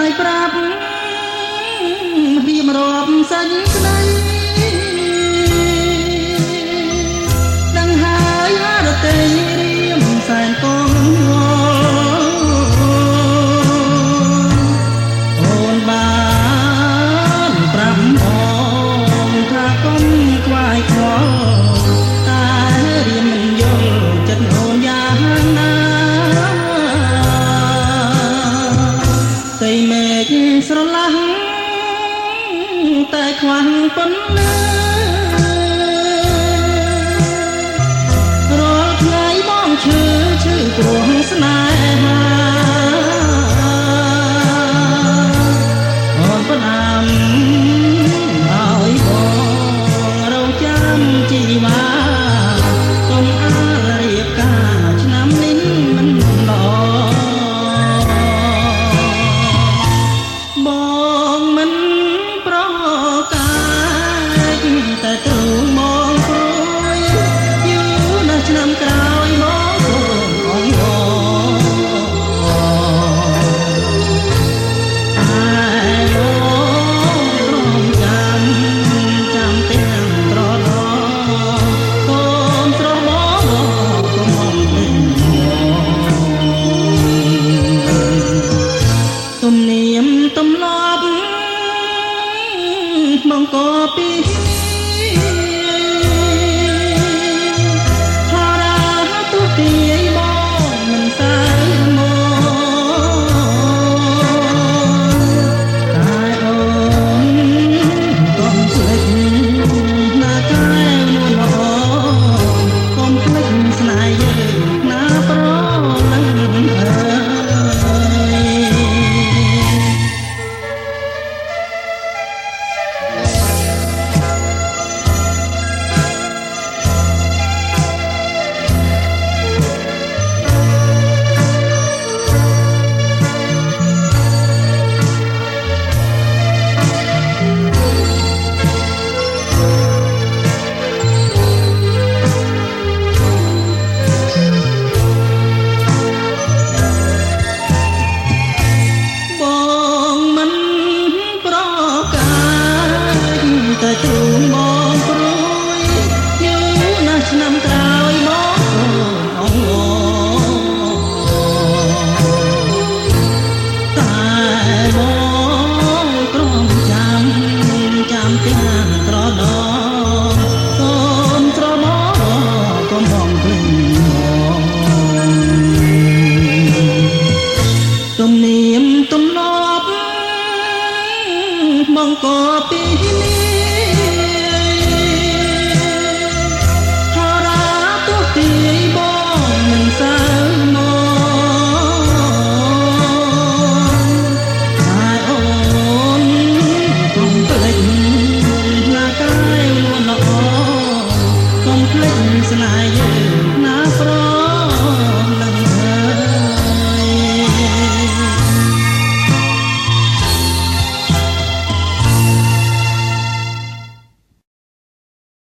យប្រាប់រៀបរាប់សេចក្តីដឹងហើយអរទេរៀមសែនកងអូនបានប្រាប់បងថាកុំខ្វាយខ្វល់តែរៀមមិនយល់ចិត្តអូនយ៉ាងណាតែមេឃស្រឡះតែខ្វះប៉ុណ្ណារាល់ថ្ងៃបងឈឺព្រោះស្នេហាអូនផ្ដាំឲ្យបងរងចាំជីវ៉ាកុំអាលរៀបការឆ្នាំនេះមិនល្អបងមិនប្រកាយតែទូមកព្រួយយូរណាស់ឆ្នាំក្រោយមកអូនទំនៀមទម្លាប់មកកពីថារាទុតិយបងមិនសើមកតែអូនកុំភ្លេចណាកែវនួនល្អកុំភ្លេចស្នេហ៍យើងណាប្រលឹងតែទូមកព្រួយយូរណាស់ឆ្នាំក្រោយមកអូនតែបងទ្រាំចាំទាំងត្រដងសូមត្រមកុំបងភ្លេចទំនៀមទម្លាប់បងក៏ពីនេះស្នេហ៍យើងណាប្រ